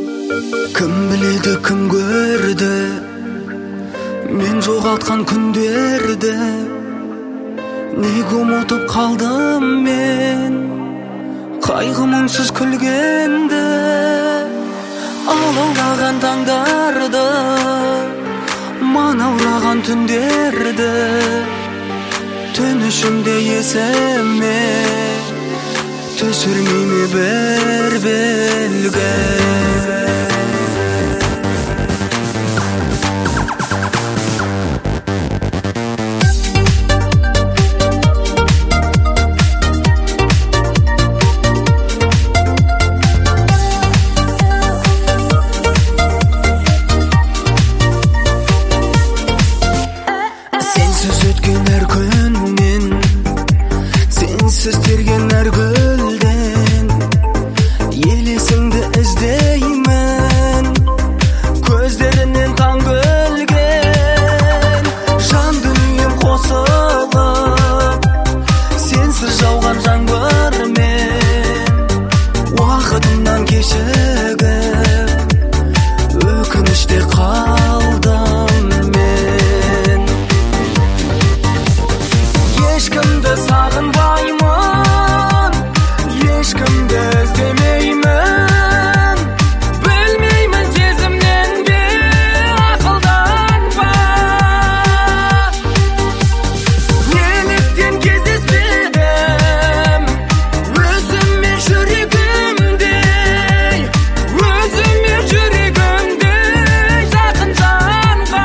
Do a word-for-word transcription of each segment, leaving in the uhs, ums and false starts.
Кім біледі, кім көрді мен жоғалтқан күндерді, неге ұмытып қалдым мен қайғы мұңсыз күлгенді, алаулаған таңдарды, манаураған түндерді, түн ішімде есіме түсірмейме бір белгі. Сенсіз өткен әр күннен, сенсіз терген әр гүлден елесіңді іздеймін, көздерінен таң көлген. Жан дүнием қосылып, сенсіз жауған жаңбырмен, уақытымнан кешігіп, өкініште қалдым мен. Ешкімді сағынбаймын, ешкімді іздемеймін, білмеймін сезімнен бе, ақылдан ба. Неліктен кездеспедім өзіме жүрегімдей, өзіме жүрегімдей жақын жанға.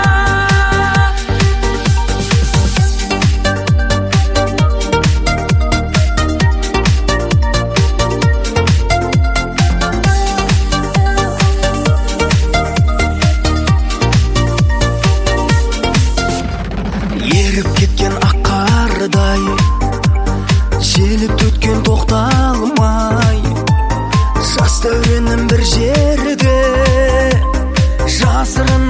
Еріп кеткен ақ қардай, желіп төткен тоқталмай, жас дәуренім бір жерде, жасырын